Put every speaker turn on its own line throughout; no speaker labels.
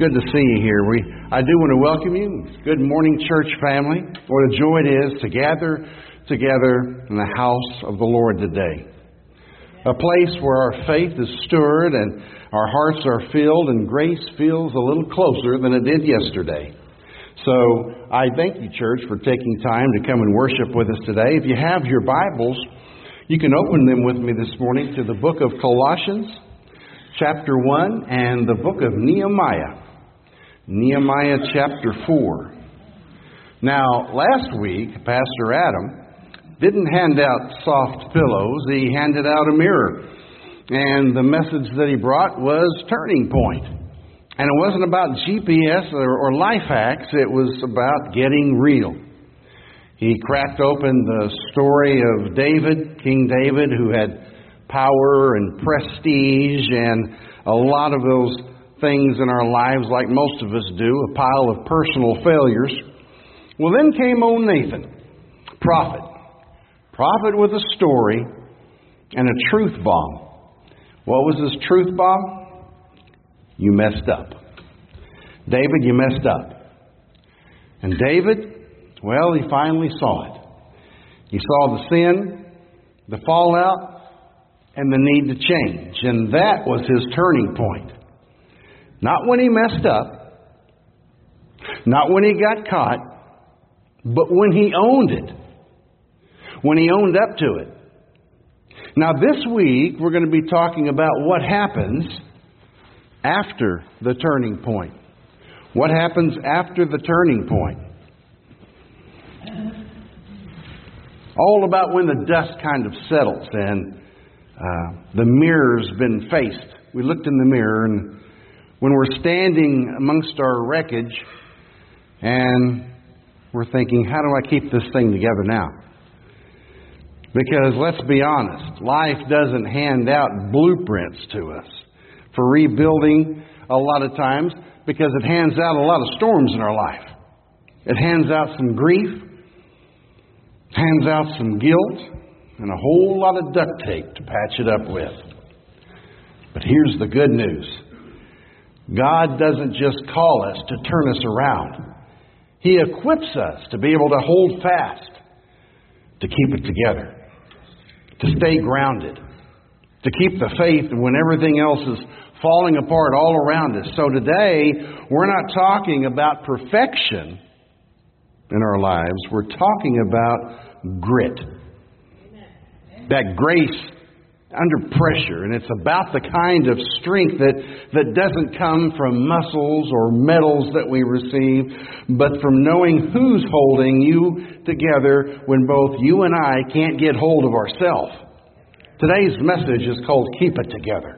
good to see you here. I do want to welcome you. Good morning, church family. What a joy it is to gather together in the house of the Lord today. A place where our faith is stirred and our hearts are filled and grace feels a little closer than it did yesterday. So I thank you, church, for taking time to come and worship with us today. If you have your Bibles, you can open them with me this morning to the book of Colossians, chapter 1, and the book of Nehemiah. Nehemiah chapter 4. Now, last week, Pastor Adam didn't hand out soft pillows. He handed out a mirror. And the message that he brought was Turning Point. And it wasn't about GPS or life hacks. It was about getting real. He cracked open the story of David, King David, who had power and prestige and a lot of those things in our lives, like most of us do, a pile of personal failures. Well, then came old Nathan, prophet with a story and a truth bomb. What was his truth bomb? You messed up. David, you messed up. And David, well, he finally saw it. He saw the sin, the fallout, and the need to change. And that was his turning point. Not when he messed up, not when he got caught, but when he owned it. When he owned up to it. Now this week, we're going to be talking about what happens after the turning point. What happens after the turning point? All about when the dust kind of settles and the mirror's been faced. We looked in the mirror, and when we're standing amongst our wreckage and we're thinking, how do I keep this thing together now? Because let's be honest, life doesn't hand out blueprints to us for rebuilding a lot of times, because it hands out a lot of storms in our life. It hands out some grief, hands out some guilt, and a whole lot of duct tape to patch it up with. But here's the good news. God doesn't just call us to turn us around. He equips us to be able to hold fast, to keep it together, to stay grounded, to keep the faith when everything else is falling apart all around us. So today, we're not talking about perfection in our lives. We're talking about grit. That grace under pressure. And it's about the kind of strength that doesn't come from muscles or metals that we receive, but from knowing who's holding you together when both you and I can't get hold of ourselves. Today's message is called Keep It Together.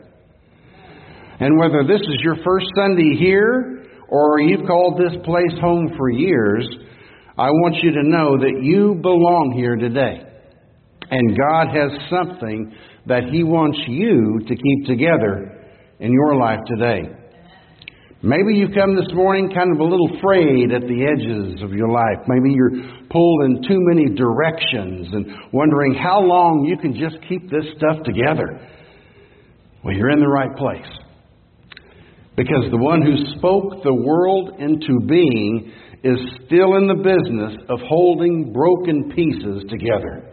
And whether this is your first Sunday here or you've called this place home for years, I want you to know that you belong here today. And God has something that He wants you to keep together in your life today. Maybe you've come this morning kind of a little frayed at the edges of your life. Maybe you're pulled in too many directions and wondering how long you can just keep this stuff together. Well, you're in the right place. Because the one who spoke the world into being is still in the business of holding broken pieces together.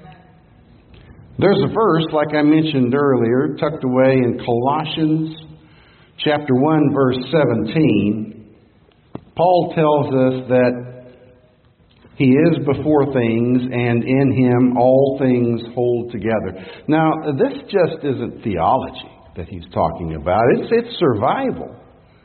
There's a verse, like I mentioned earlier, tucked away in Colossians chapter 1, verse 17. Paul tells us that He is before things, and in Him all things hold together. Now, this just isn't theology that he's talking about. It's survival.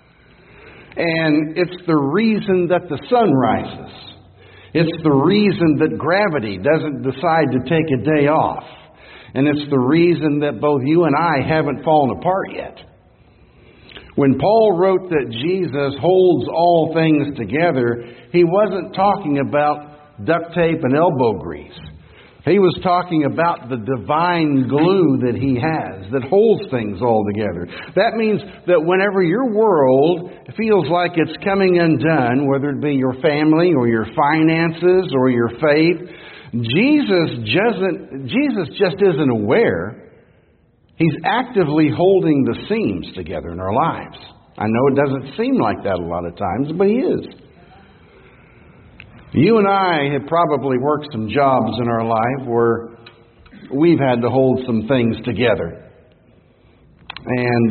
And it's the reason that the sun rises. It's the reason that gravity doesn't decide to take a day off. And it's the reason that both you and I haven't fallen apart yet. When Paul wrote that Jesus holds all things together, he wasn't talking about duct tape and elbow grease. He was talking about the divine glue that He has that holds things all together. That means that whenever your world feels like it's coming undone, whether it be your family or your finances or your faith, Jesus just isn't aware. He's actively holding the seams together in our lives. I know it doesn't seem like that a lot of times, but He is. You and I have probably worked some jobs in our life where we've had to hold some things together. And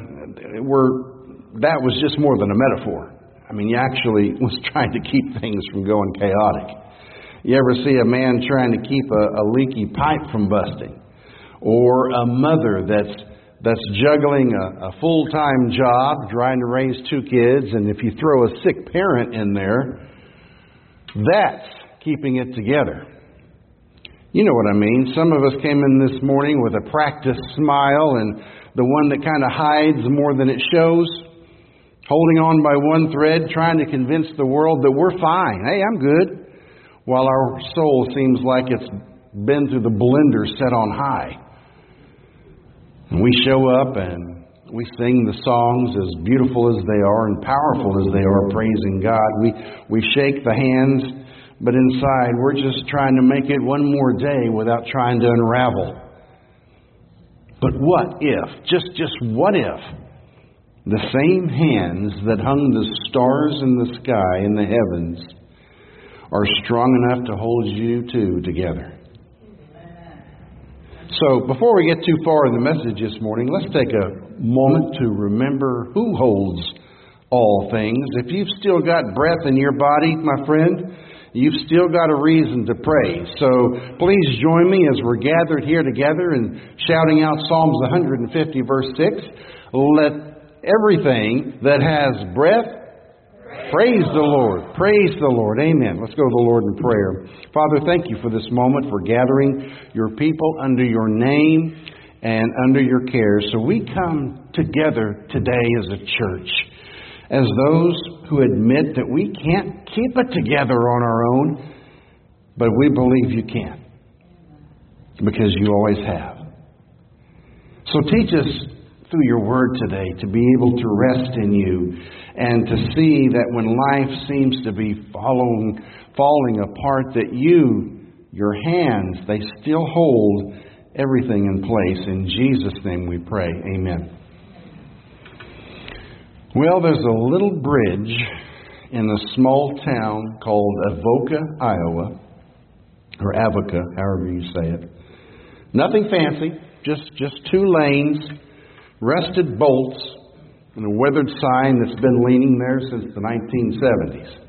that was just more than a metaphor. I mean, you actually was trying to keep things from going chaotic. You ever see a man trying to keep a leaky pipe from busting? Or a mother that's juggling a full-time job, trying to raise 2 kids, and if you throw a sick parent in there, that's keeping it together. You know what I mean. Some of us came in this morning with a practiced smile and the one that kind of hides more than it shows, holding on by one thread, trying to convince the world that we're fine. Hey, I'm good. While our soul seems like it's been through the blender set on high. And we show up and we sing the songs as beautiful as they are and powerful as they are, praising God. We shake the hands, but inside we're just trying to make it one more day without trying to unravel. But what if, just what if, the same hands that hung the stars in the sky in the heavens are strong enough to hold you two together? So before we get too far in the message this morning, let's take a moment to remember who holds all things. If you've still got breath in your body, my friend, you've still got a reason to pray. So please join me as we're gathered here together and shouting out Psalms 150 verse 6. Let everything that has breath praise the Lord. Praise the Lord. Amen. Let's go to the Lord in prayer. Father, thank you for this moment, for gathering your people under your name and under your care. So we come together today as a church, as those who admit that we can't keep it together on our own, but we believe you can, because you always have. So teach us through your word today to be able to rest in you and to see that when life seems to be falling apart, that your hands, they still hold everything in place. In Jesus' name we pray. Amen. Well, there's a little bridge in a small town called Avoca, Iowa, or Avoca, however you say it. Nothing fancy, just 2 lanes, rusted bolts, and a weathered sign that's been leaning there since the 1970s.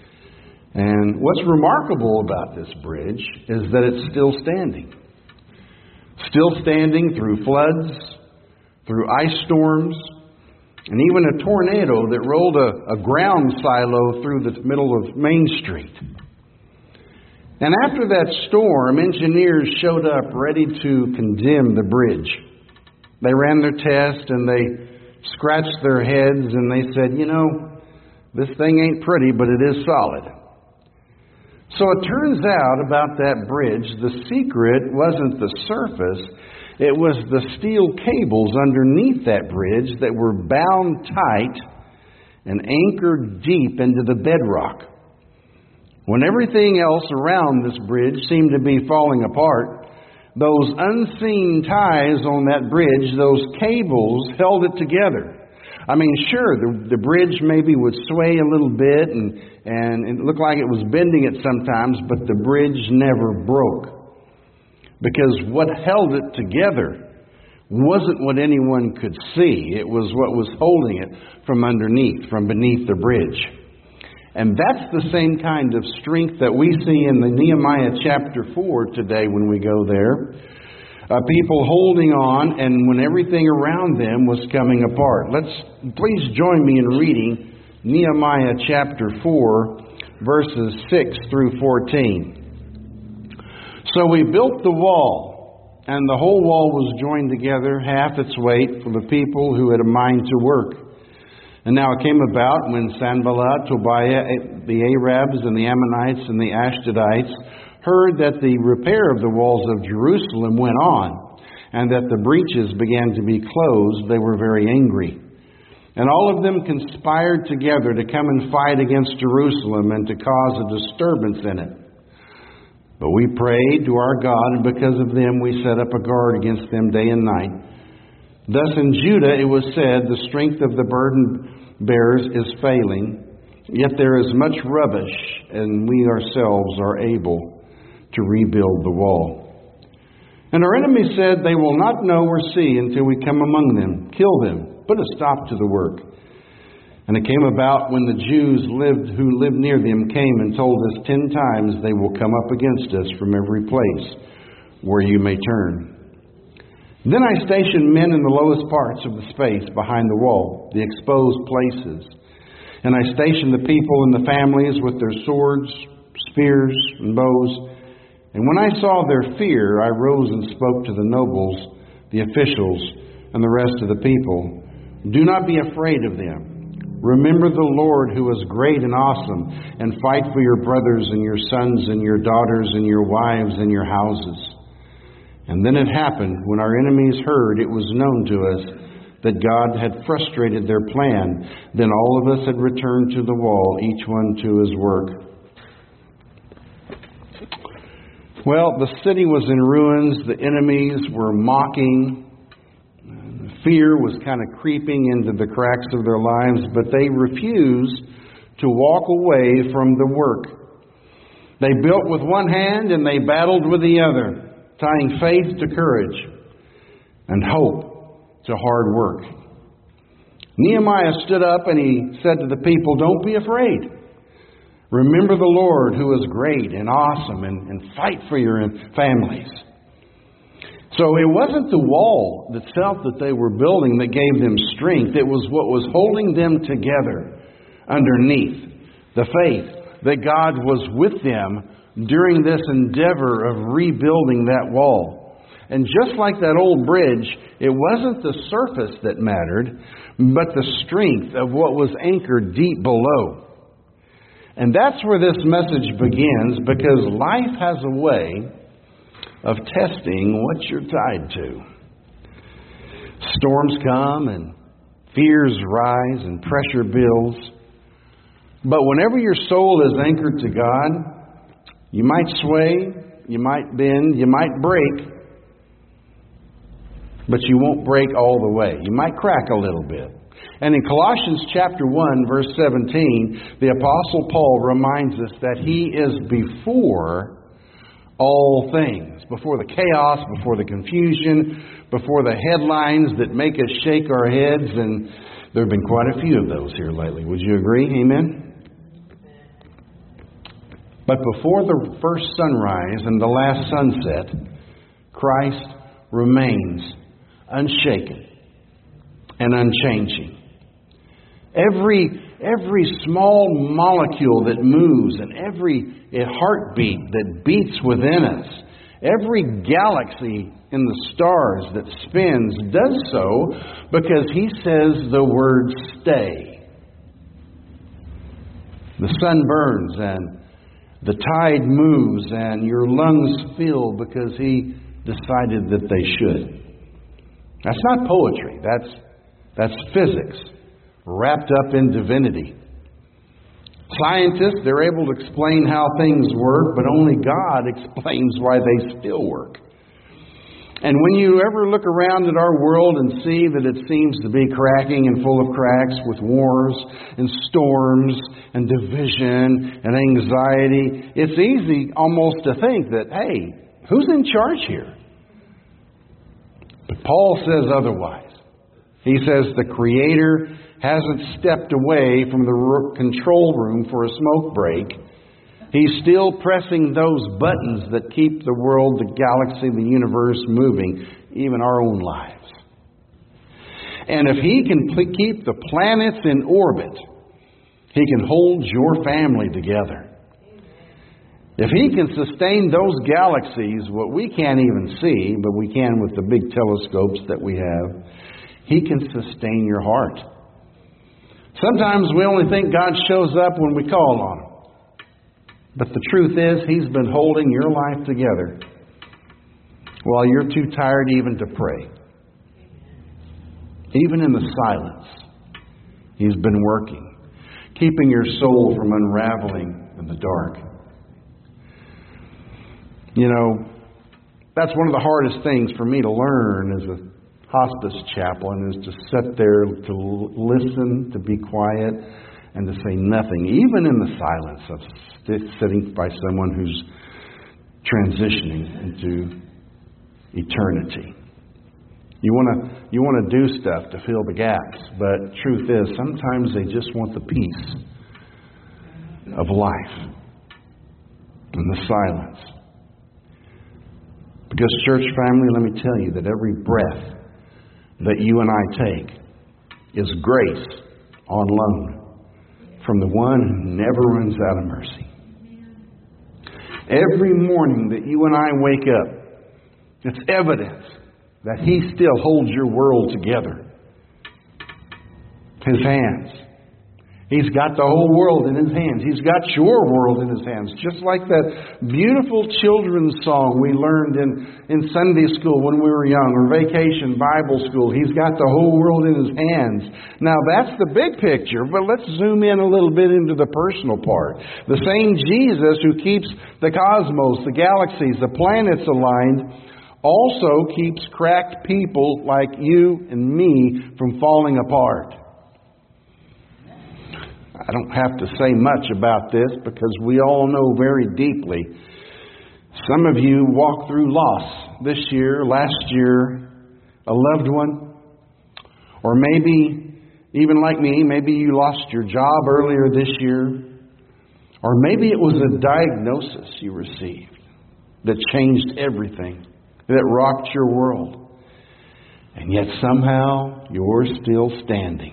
And what's remarkable about this bridge is that it's still standing. Still standing through floods, through ice storms, and even a tornado that rolled a ground silo through the middle of Main Street. And after that storm, engineers showed up ready to condemn the bridge. They ran their test and they scratched their heads and they said, this thing ain't pretty, but it is solid. So it turns out about that bridge, the secret wasn't the surface, it was the steel cables underneath that bridge that were bound tight and anchored deep into the bedrock. When everything else around this bridge seemed to be falling apart, those unseen ties on that bridge, those cables, held it together. I mean, sure, the bridge maybe would sway a little bit and it looked like it was bending it sometimes, but the bridge never broke. Because what held it together wasn't what anyone could see. It was what was holding it from underneath, from beneath the bridge. And that's the same kind of strength that we see in the Nehemiah chapter 4 today when we go there. People holding on, and when everything around them was coming apart. Please join me in reading Nehemiah chapter 4, verses 6 through 14. So we built the wall, and the whole wall was joined together half its weight for the people who had a mind to work. And now it came about when Sanballat, Tobiah, the Arabs, and the Ammonites, and the Ashdodites heard that the repair of the walls of Jerusalem went on, and that the breaches began to be closed, they were very angry. And all of them conspired together to come and fight against Jerusalem and to cause a disturbance in it. But we prayed to our God, and because of them we set up a guard against them day and night. Thus in Judah it was said, the strength of the burden bearers is failing, yet there is much rubbish, and we ourselves are able to rebuild the wall. And our enemies said, they will not know or see until we come among them, kill them, put a stop to the work. And it came about when the Jews who lived near them came and told us 10 times, they will come up against us from every place where you may turn. Then I stationed men in the lowest parts of the space behind the wall, the exposed places. And I stationed the people and the families with their swords, spears, and bows. And when I saw their fear, I rose and spoke to the nobles, the officials, and the rest of the people. Do not be afraid of them. Remember the Lord who is great and awesome, and fight for your brothers and your sons and your daughters and your wives and your houses. And then it happened, when our enemies heard, it was known to us that God had frustrated their plan. Then all of us had returned to the wall, each one to his work. Well, the city was in ruins. The enemies were mocking. Fear was kind of creeping into the cracks of their lives, but they refused to walk away from the work. They built with one hand and they battled with the other, tying faith to courage and hope to hard work. Nehemiah stood up and he said to the people, don't be afraid. Remember the Lord who is great and awesome, and fight for your families. So it wasn't the wall itself that they were building that gave them strength. It was what was holding them together underneath. The faith that God was with them during this endeavor of rebuilding that wall. And just like that old bridge, it wasn't the surface that mattered, but the strength of what was anchored deep below. And that's where this message begins, because life has a way of testing what you're tied to. Storms come and fears rise and pressure builds. But whenever your soul is anchored to God, you might sway, you might bend, you might break, but you won't break all the way. You might crack a little bit. And in Colossians chapter 1, verse 17, the Apostle Paul reminds us that He is before all things, before the chaos, before the confusion, before the headlines that make us shake our heads. And there have been quite a few of those here lately. Would you agree? Amen? But before the first sunrise and the last sunset, Christ remains unshaken and unchanging. Every small molecule that moves and every heartbeat that beats within us, every galaxy in the stars that spins does so because He says the word stay. The sun burns and the tide moves and your lungs fill because He decided that they should. That's not poetry. That's physics wrapped up in divinity. Scientists, they're able to explain how things work, but only God explains why they still work. And when you ever look around at our world and see that it seems to be cracking and full of cracks with wars and storms and division and anxiety, it's easy almost to think that, hey, who's in charge here? But Paul says otherwise. He says the Creator hasn't stepped away from the control room for a smoke break. He's still pressing those buttons that keep the world, the galaxy, the universe moving, even our own lives. And if He can keep the planets in orbit, He can hold your family together. If He can sustain those galaxies, what we can't even see, but we can with the big telescopes that we have, He can sustain your heart. Sometimes we only think God shows up when we call on Him. But the truth is, He's been holding your life together while you're too tired even to pray. Even in the silence, He's been working, keeping your soul from unraveling in the dark. You know, that's one of the hardest things for me to learn as a hospice chaplain is to sit there, to listen, to be quiet, and to say nothing, even in the silence of sitting by someone who's transitioning into eternity. You want to do stuff to fill the gaps, but truth is, sometimes they just want the peace of life and the silence. Because, church family, let me tell you that every breath that you and I take is grace on loan from the one who never runs out of mercy. Every morning that you and I wake up, it's evidence that He still holds your world together. His hands. He's got the whole world in His hands. He's got your world in His hands. Just like that beautiful children's song we learned in Sunday school when we were young, or vacation Bible school. He's got the whole world in His hands. Now that's the big picture, but let's zoom in a little bit into the personal part. The same Jesus who keeps the cosmos, the galaxies, the planets aligned, also keeps cracked people like you and me from falling apart. I don't have to say much about this because we all know very deeply. Some of you walked through loss this year, last year, a loved one. Or maybe, even like me, maybe you lost your job earlier this year. Or maybe it was a diagnosis you received that changed everything, that rocked your world. And yet somehow you're still standing.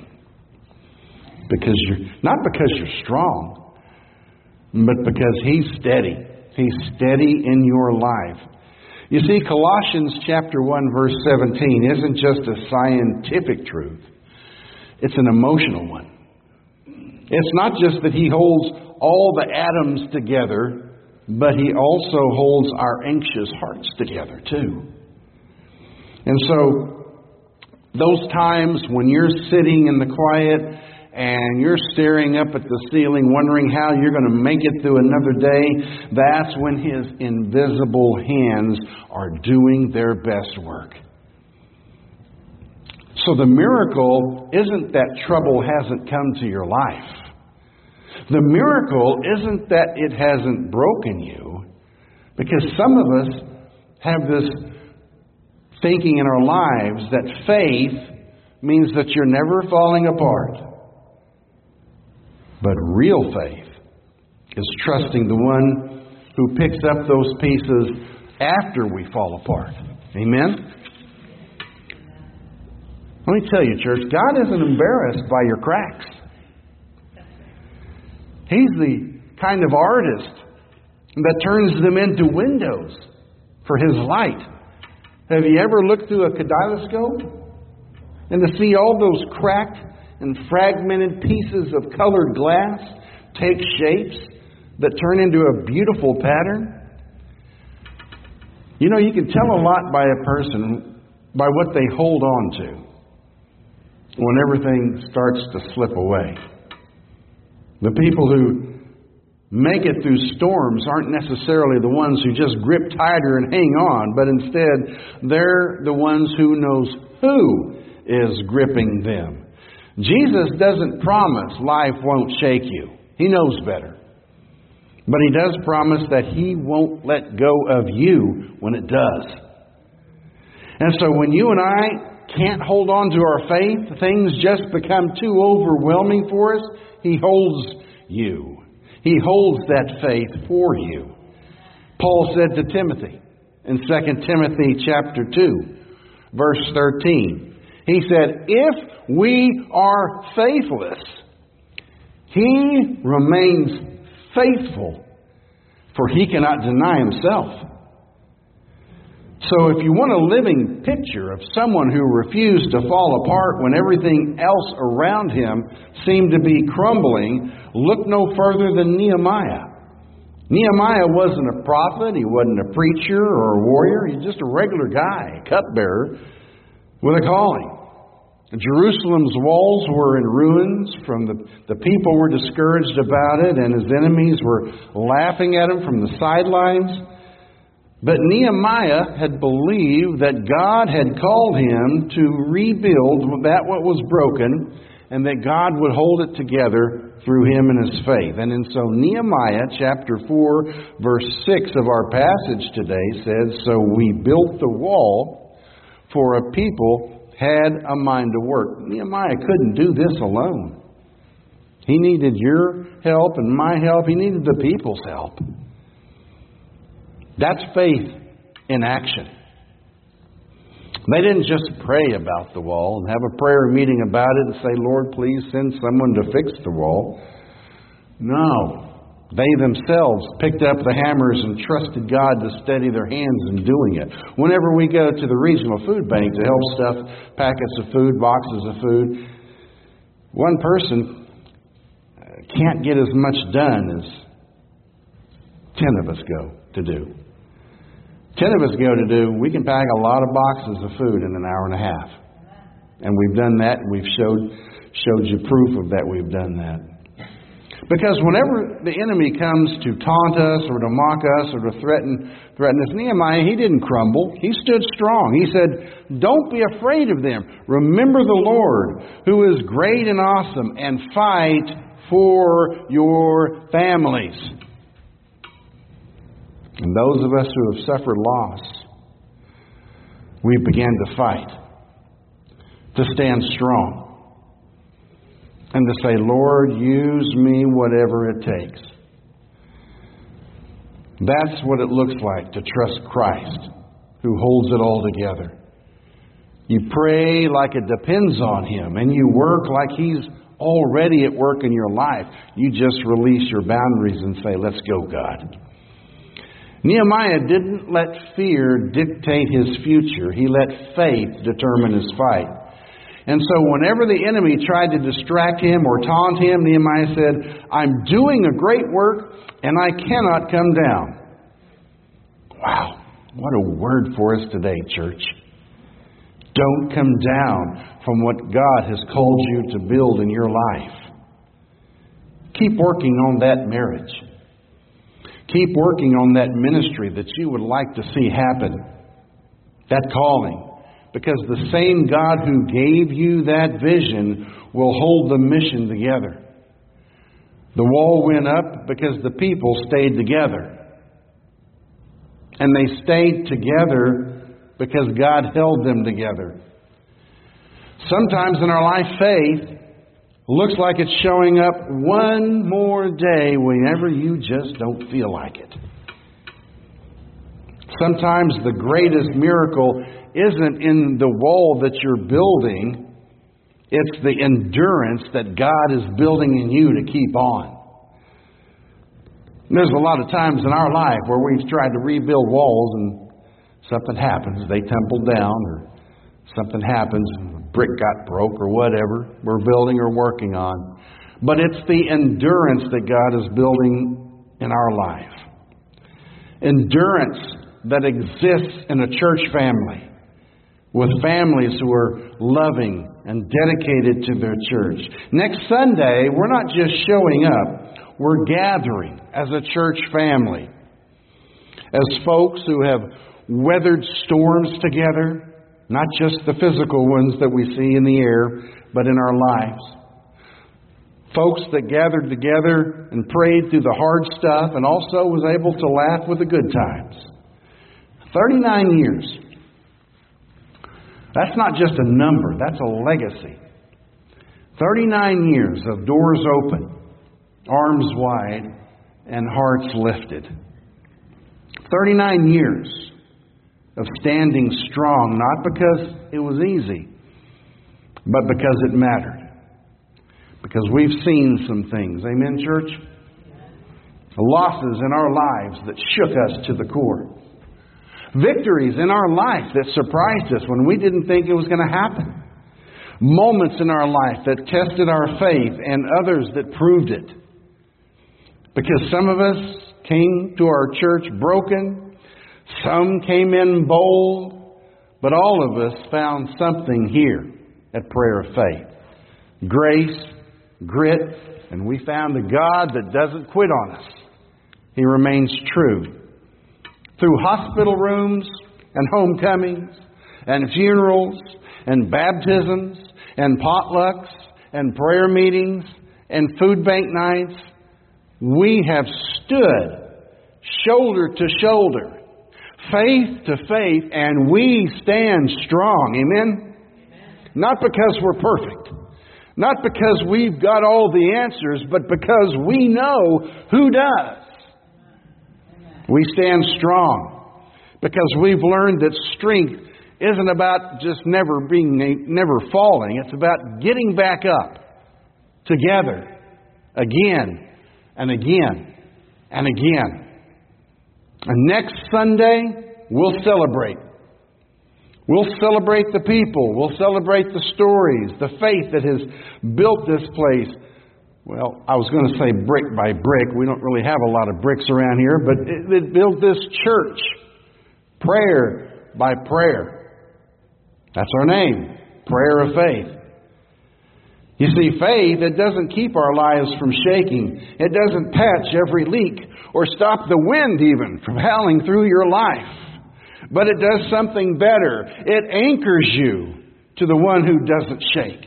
Not because you're strong, but because He's steady. He's steady in your life. You see, Colossians chapter 1 verse 17 isn't just a scientific truth. It's an emotional one. It's not just that He holds all the atoms together, but He also holds our anxious hearts together too. And so, those times when you're sitting in the quiet and you're staring up at the ceiling wondering how you're going to make it through another day, that's when His invisible hands are doing their best work. So the miracle isn't that trouble hasn't come to your life. The miracle isn't that it hasn't broken you, because some of us have this thinking in our lives that faith means that you're never falling apart. But real faith is trusting the one who picks up those pieces after we fall apart. Amen? Let me tell you, church, God isn't embarrassed by your cracks. He's the kind of artist that turns them into windows for His light. Have you ever looked through a kaleidoscope and to see all those cracked and fragmented pieces of colored glass take shapes that turn into a beautiful pattern? You know, you can tell a lot by a person by what they hold on to when everything starts to slip away. The people who make it through storms aren't necessarily the ones who just grip tighter and hang on, but instead they're the ones who knows who is gripping them. Jesus doesn't promise life won't shake you. He knows better. But He does promise that He won't let go of you when it does. And so when you and I can't hold on to our faith, things just become too overwhelming for us, He holds you. He holds that faith for you. Paul said to Timothy in 2 Timothy chapter 2, verse 13, he said, if we are faithless, He remains faithful, for He cannot deny Himself. So if you want a living picture of someone who refused to fall apart when everything else around him seemed to be crumbling, look no further than Nehemiah. Nehemiah wasn't a prophet, he wasn't a preacher or a warrior, he's just a regular guy, a cupbearer with a calling. Jerusalem's walls were in ruins. The people were discouraged about it, and his enemies were laughing at him from the sidelines. But Nehemiah had believed that God had called him to rebuild that what was broken, and that God would hold it together through him and his faith. And so Nehemiah chapter 4, verse 6 of our passage today says, "So we built the wall, for a people had a mind to work." Nehemiah couldn't do this alone. He needed your help and my help. He needed the people's help. That's faith in action. They didn't just pray about the wall and have a prayer meeting about it and say, "Lord, please send someone to fix the wall." No. They themselves picked up the hammers and trusted God to steady their hands in doing it. Whenever we go to the regional food bank to help stuff packets of food, boxes of food, one person can't get as much done as 10 of us go to do. 10 of us go to do, we can pack a lot of boxes of food in an hour and a half. And we've done that, and we've showed you proof of that we've done that. Because whenever the enemy comes to taunt us or to mock us or to threaten us, Nehemiah, he didn't crumble. He stood strong. He said, "Don't be afraid of them. Remember the Lord, who is great and awesome, and fight for your families." And those of us who have suffered loss, we began to fight, to stand strong, and to say, "Lord, use me whatever it takes." That's what it looks like to trust Christ, who holds it all together. You pray like it depends on Him, and you work like He's already at work in your life. You just release your boundaries and say, "Let's go, God." Nehemiah didn't let fear dictate his future. He let faith determine his fight. And so whenever the enemy tried to distract him or taunt him, Nehemiah said, "I'm doing a great work and I cannot come down." Wow, what a word for us today, church. Don't come down from what God has called you to build in your life. Keep working on that marriage. Keep working on that ministry that you would like to see happen. That calling. Because the same God who gave you that vision will hold the mission together. The wall went up because the people stayed together. And they stayed together because God held them together. Sometimes in our life, faith looks like it's showing up one more day whenever you just don't feel like it. Sometimes the greatest miracle isn't in the wall that you're building. It's the endurance that God is building in you to keep on. There's a lot of times in our life where we've tried to rebuild walls and something happens. They tumble down or something happens, a brick got broke or whatever we're building or working on. But it's the endurance that God is building in our life. Endurance that exists in a church family with families who are loving and dedicated to their church. Next Sunday, we're not just showing up, we're gathering as a church family, as folks who have weathered storms together. Not just the physical ones that we see in the air, but in our lives. Folks that gathered together and prayed through the hard stuff and also was able to laugh with the good times. 39 years. That's not just a number, that's a legacy. 39 years of doors open, arms wide, and hearts lifted. 39 years of standing strong, not because it was easy, but because it mattered. Because we've seen some things. Amen, church? Losses in our lives that shook us to the core. Victories in our life that surprised us when we didn't think it was going to happen. Moments in our life that tested our faith and others that proved it. Because some of us came to our church broken. Some came in bold, but all of us found something here at Prayer of Faith. Grace, grit, and we found a God that doesn't quit on us. He remains true. through hospital rooms and homecomings and funerals and baptisms and potlucks and prayer meetings and food bank nights, we have stood shoulder to shoulder, faith to faith, and we stand strong. Amen? Not because we're perfect, not because we've got all the answers, but because we know who does. We stand strong because we've learned that strength isn't about just never falling. It's about getting back up together again and again and again. And next Sunday, we'll celebrate. We'll celebrate the people. We'll celebrate the stories, the faith that has built this place. Well, I was going to say brick by brick. We don't really have a lot of bricks around here, but it built this church prayer by prayer. That's our name, Prayer of Faith. You see, faith, it doesn't keep our lives from shaking. It doesn't patch every leak or stop the wind even from howling through your life. But it does something better. It anchors you to the one who doesn't shake,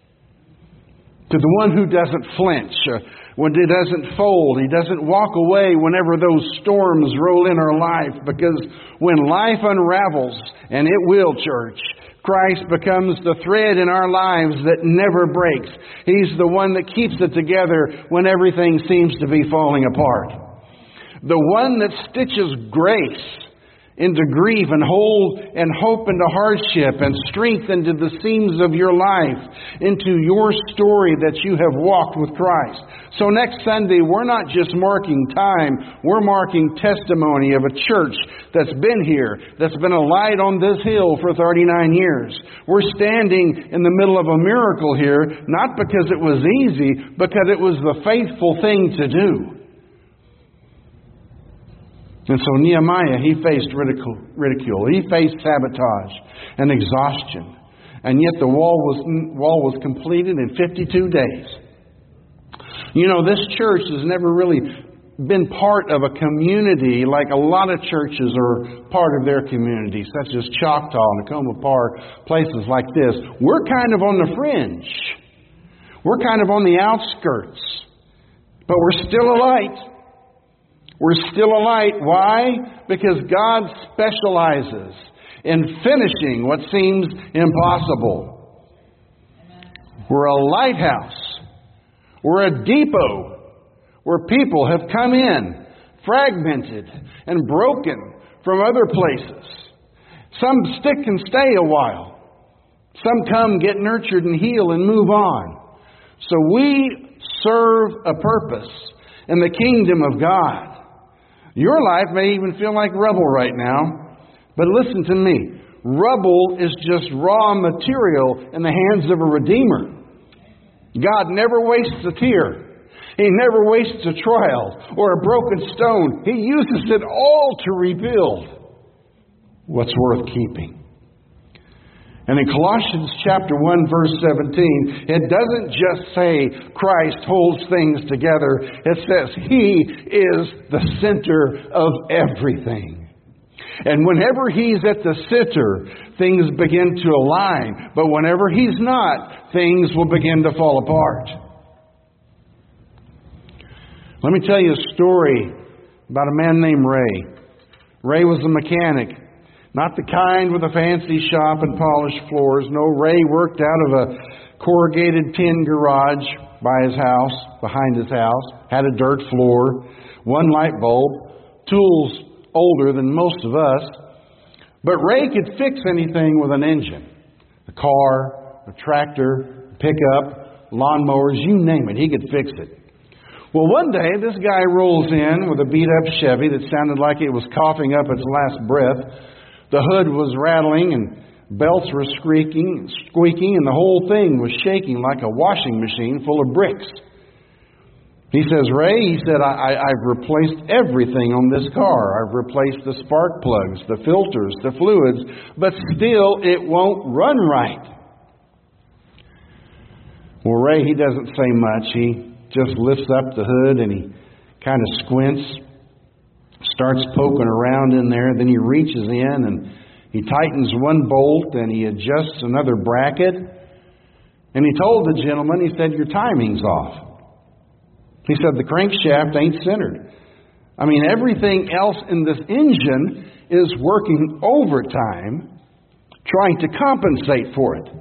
to the one who doesn't flinch, when he doesn't fold. He doesn't walk away whenever those storms roll in our life. Because when life unravels, and it will, church, Christ becomes the thread in our lives that never breaks. He's the one that keeps it together when everything seems to be falling apart. The one that stitches grace into grief and hope into hardship and strength into the seams of your life, into your story that you have walked with Christ. So next Sunday, we're not just marking time, we're marking testimony of a church that's been here, that's been a light on this hill for 39 years. We're standing in the middle of a miracle here, not because it was easy, because it was the faithful thing to do. And so Nehemiah, he faced ridicule. He faced sabotage and exhaustion. And yet the wall was completed in 52 days. You know, this church has never really been part of a community like a lot of churches are part of their community, such as Choctaw, Nakoma Park, places like this. We're kind of on the fringe. We're kind of on the outskirts. But we're still a light. We're still a light. Why? Because God specializes in finishing what seems impossible. We're a lighthouse. We're a depot where people have come in, fragmented and broken from other places. Some stick and stay a while. Some come, get nurtured and heal and move on. So we serve a purpose in the kingdom of God. Your life may even feel like rubble right now. But listen to me. Rubble is just raw material in the hands of a Redeemer. God never wastes a tear. He never wastes a trial or a broken stone. He uses it all to rebuild what's worth keeping. And in Colossians chapter 1, verse 17, it doesn't just say Christ holds things together. It says He is the center of everything. And whenever He's at the center, things begin to align. But whenever He's not, things will begin to fall apart. Let me tell you a story about a man named Ray. Ray was a mechanic. Not the kind with a fancy shop and polished floors. No, Ray worked out of a corrugated tin garage by his house, behind his house. Had a dirt floor, one light bulb, tools older than most of us. But Ray could fix anything with an engine. A car, a tractor, a pickup, lawnmowers, you name it, he could fix it. Well, one day, this guy rolls in with a beat-up Chevy that sounded like it was coughing up its last breath. The hood was rattling and belts were squeaking, and the whole thing was shaking like a washing machine full of bricks. He says, Ray, he said, I've replaced everything on this car. I've replaced the spark plugs, the filters, the fluids, but still it won't run right. Well, Ray, he doesn't say much. He just lifts up the hood and he kind of squints, starts poking around in there. Then he reaches in and he tightens one bolt and he adjusts another bracket. And he told the gentleman, he said, your timing's off. He said, the crankshaft ain't centered. I mean, everything else in this engine is working overtime, trying to compensate for it.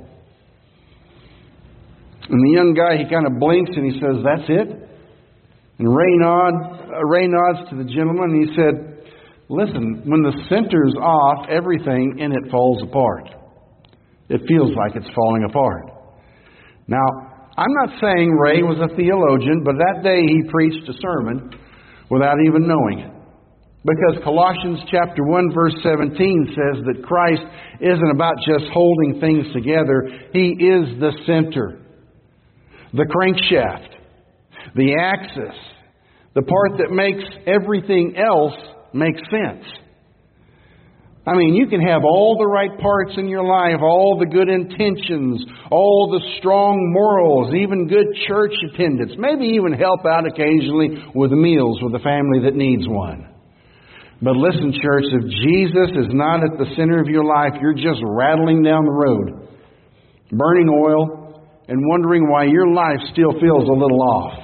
And the young guy, he kind of blinks and he says, that's it? And Ray nods to the gentleman and he said, listen, when the center's off, everything in it falls apart. It feels like it's falling apart. Now, I'm not saying Ray was a theologian, but that day he preached a sermon without even knowing it. Because Colossians chapter 1 verse 17 says that Christ isn't about just holding things together. He is the center, the crankshaft, the axis, the part that makes everything else make sense. I mean, you can have all the right parts in your life, all the good intentions, all the strong morals, even good church attendance, maybe even help out occasionally with meals with a family that needs one. But listen, church, if Jesus is not at the center of your life, you're just rattling down the road, burning oil, and wondering why your life still feels a little off.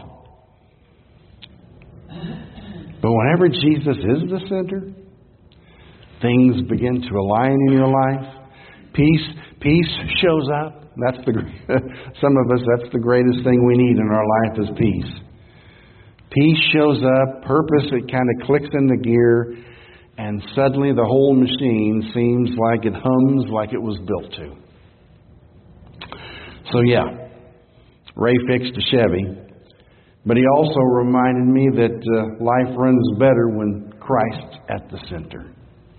But whenever Jesus is the center, things begin to align in your life. Peace shows up. That's some of us, that's the greatest thing we need in our life is peace. Peace shows up, purpose, it kind of clicks into gear, and suddenly the whole machine seems like it hums like it was built to. So yeah, Ray fixed a Chevy, but he also reminded me that life runs better when Christ's at the center.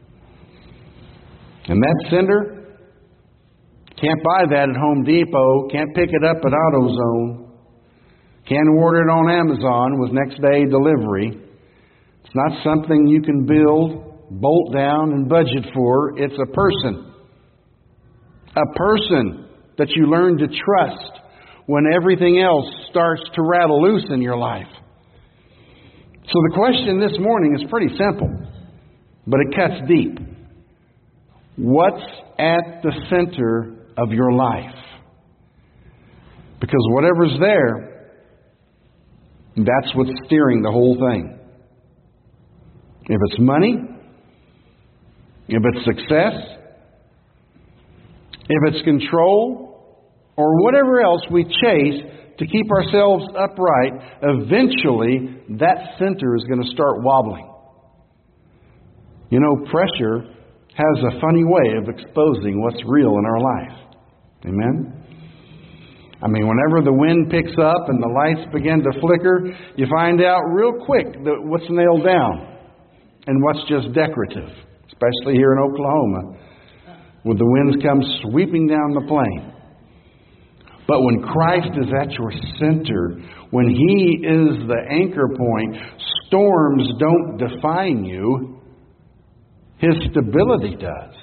And that center, can't buy that at Home Depot, can't pick it up at AutoZone, can't order it on Amazon with next day delivery. It's not something you can build, bolt down, and budget for. It's a person. A person that you learn to trust when everything else starts to rattle loose in your life. So the question this morning is pretty simple, but it cuts deep. What's at the center of your life? Because whatever's there, that's what's steering the whole thing. If it's money, if it's success, if it's control, or whatever else we chase to keep ourselves upright, eventually that center is going to start wobbling. You know, pressure has a funny way of exposing what's real in our life. Amen? I mean, whenever the wind picks up and the lights begin to flicker, you find out real quick that what's nailed down and what's just decorative, especially here in Oklahoma, when the winds come sweeping down the plain. But when Christ is at your center, when He is the anchor point, storms don't define you. His stability does.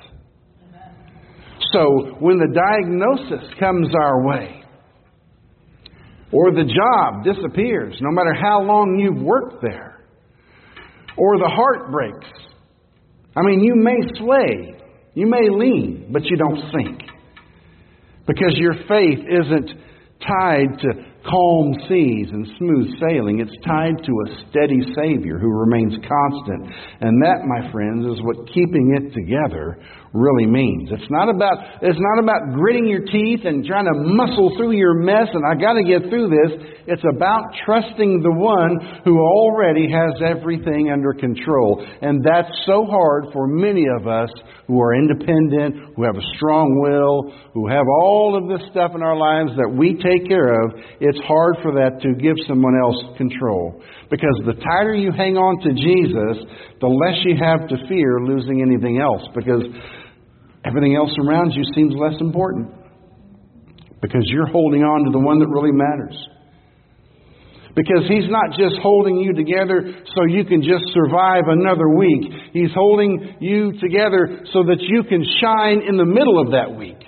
So when the diagnosis comes our way, or the job disappears, no matter how long you've worked there, or the heart breaks, I mean, you may sway, you may lean, but you don't sink. Because your faith isn't tied to calm seas and smooth sailing. It's tied to a steady Savior who remains constant. And that, my friends, is what keeping it together really means. It's not about gritting your teeth and trying to muscle through your mess and I got to get through this. It's about trusting the one who already has everything under control. And that's so hard for many of us who are independent, who have a strong will, who have all of this stuff in our lives that we take care of. It's hard for that to give someone else control. Because the tighter you hang on to Jesus, the less you have to fear losing anything else. Because everything else around you seems less important. Because you're holding on to the one that really matters. Because He's not just holding you together so you can just survive another week. He's holding you together so that you can shine in the middle of that week.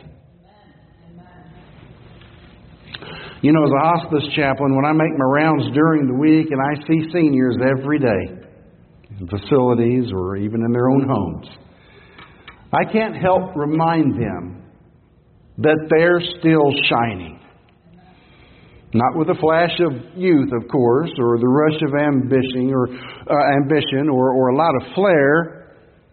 You know, as a hospice chaplain, when I make my rounds during the week and I see seniors every day, facilities, or even in their own homes, I can't help remind them that they're still shining. Not with a flash of youth, of course, or the rush of ambition, or a lot of flair.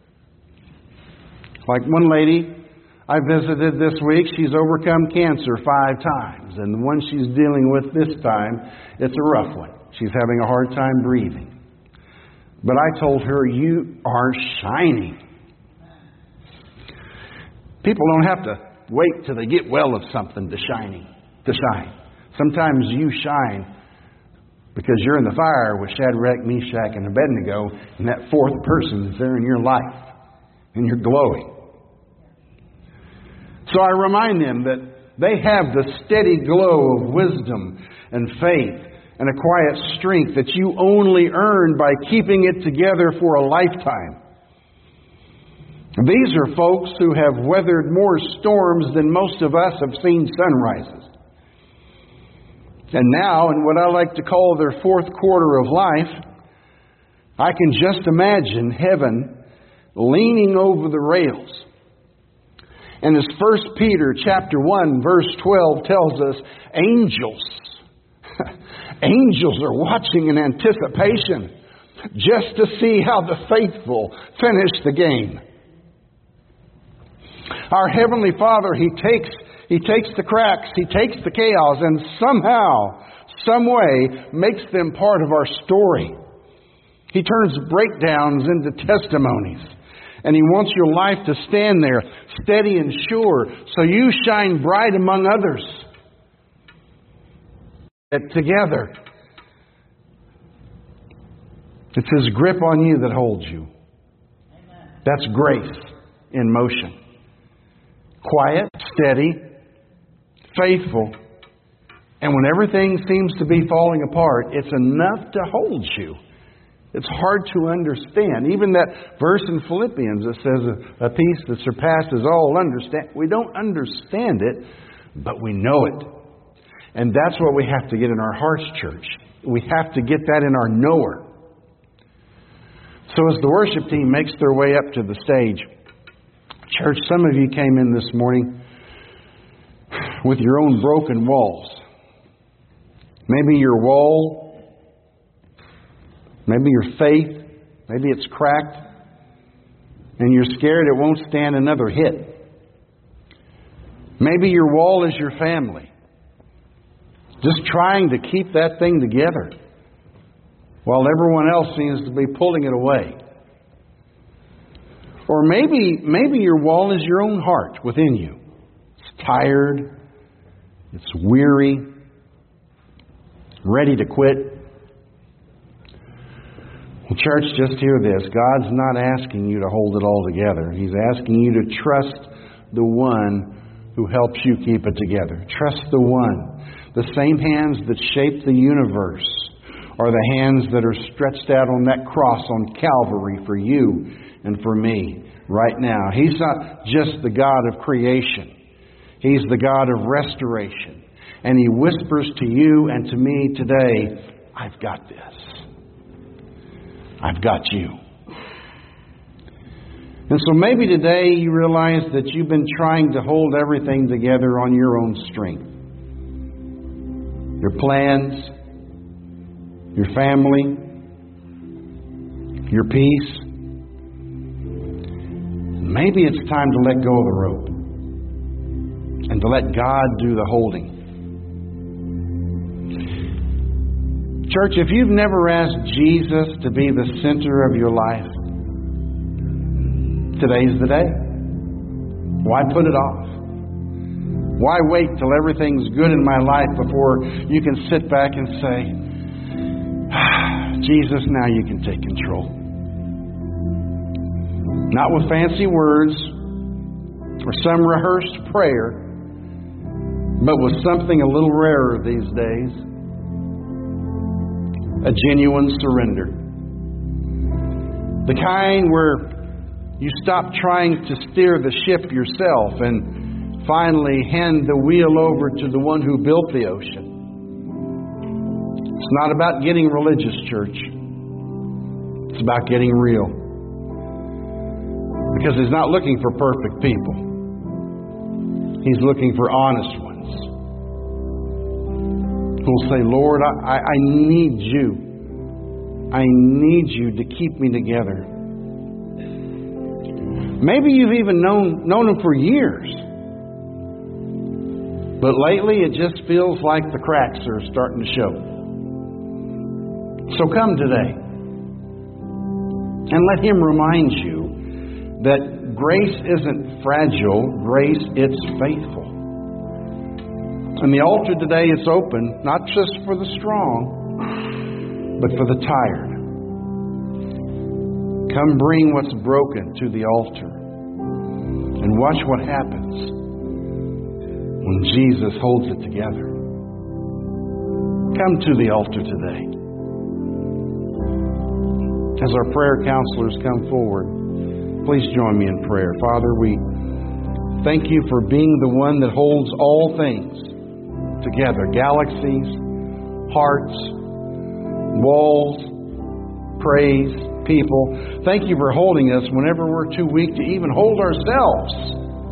Like one lady I visited this week, she's overcome cancer 5 times. And the one she's dealing with this time, it's a rough one. She's having a hard time breathing. But I told her, you are shining. People don't have to wait till they get well of something to shine. Sometimes you shine because you're in the fire with Shadrach, Meshach, and Abednego, and that 4th person is there in your life, and you're glowing. So I remind them that they have the steady glow of wisdom and faith and a quiet strength that you only earn by keeping it together for a lifetime. These are folks who have weathered more storms than most of us have seen sunrises. And now, in what I like to call their 4th quarter of life, I can just imagine heaven leaning over the rails. And as 1 Peter chapter 1, verse 12 tells us, angels are watching in anticipation just to see how the faithful finish the game. Our Heavenly Father, He takes the cracks, He takes the chaos, and somehow, some way, makes them part of our story. He turns breakdowns into testimonies. And He wants your life to stand there, steady and sure, so you shine bright among others. Together, it's His grip on you that holds you. That's grace in motion. Quiet, steady, faithful, and when everything seems to be falling apart, it's enough to hold you. It's hard to understand. Even that verse in Philippians that says a peace that surpasses all understanding. We don't understand it, but we know it. And that's what we have to get in our hearts, church. We have to get that in our knower. So as the worship team makes their way up to the stage, church, some of you came in this morning with your own broken walls. Maybe your wall, maybe your faith, maybe it's cracked, and you're scared it won't stand another hit. Maybe your wall is your family, just trying to keep that thing together while everyone else seems to be pulling it away. Or maybe your wall is your own heart within you. It's tired, it's weary, ready to quit. Well, church, just hear this. God's not asking you to hold it all together. He's asking you to trust the one who helps you keep it together. Trust the one. The same hands that shape the universe are the hands that are stretched out on that cross on Calvary for you and for me right now. He's not just the God of creation. He's the God of restoration. And He whispers to you and to me today, I've got this. I've got you. And so maybe today you realize that you've been trying to hold everything together on your own strength. Your plans, your family, your peace. Maybe it's time to let go of the rope and to let God do the holding. Church, if you've never asked Jesus to be the center of your life, today's the day. Why put it off? Why wait till everything's good in my life before you can sit back and say, Jesus, now you can take control. Not with fancy words or some rehearsed prayer, but with something a little rarer these days. A genuine surrender. The kind where you stop trying to steer the ship yourself and finally hand the wheel over to the one who built the ocean. It's not about getting religious, church. It's about getting real. Because He's not looking for perfect people. He's looking for honest ones. Who'll say, Lord, I need You. I need You to keep me together. Maybe you've even known Him for years. But lately it just feels like the cracks are starting to show. So come today and let Him remind you that grace isn't fragile, grace, it's faithful. And the altar today is open, not just for the strong, but for the tired. Come bring what's broken to the altar and watch what happens when Jesus holds it together. Come to the altar today. As our prayer counselors come forward, please join me in prayer. Father, we thank You for being the one that holds all things together. Galaxies, hearts, walls, praise, people. Thank You for holding us whenever we're too weak to even hold ourselves.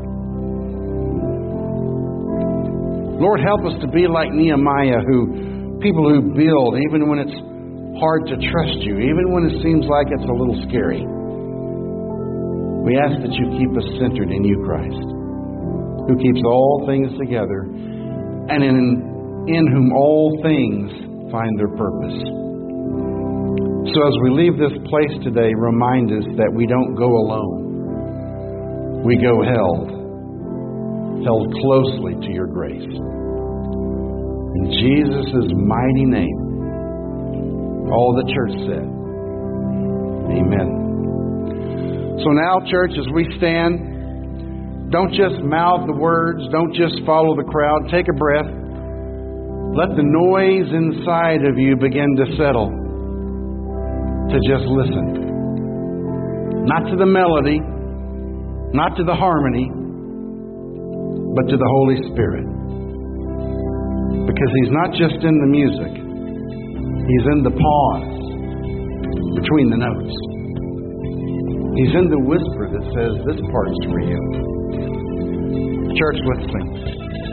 Lord, help us to be like Nehemiah, people who build even when it's hard to trust You, even when it seems like it's a little scary. We ask that You keep us centered in You, Christ, who keeps all things together, and in whom all things find their purpose. So as we leave this place today, remind us that we don't go alone. We go held closely to Your grace. In Jesus' mighty name, all the church said, amen. So now, church, as we stand, don't just mouth the words, don't just follow the crowd. Take a breath. Let the noise inside of you begin to settle. To just listen. Not to the melody, not to the harmony, but to the Holy Spirit. Because He's not just in the music. He's in the pause between the notes. He's in the whisper that says, this part's for you. Church, let's sing.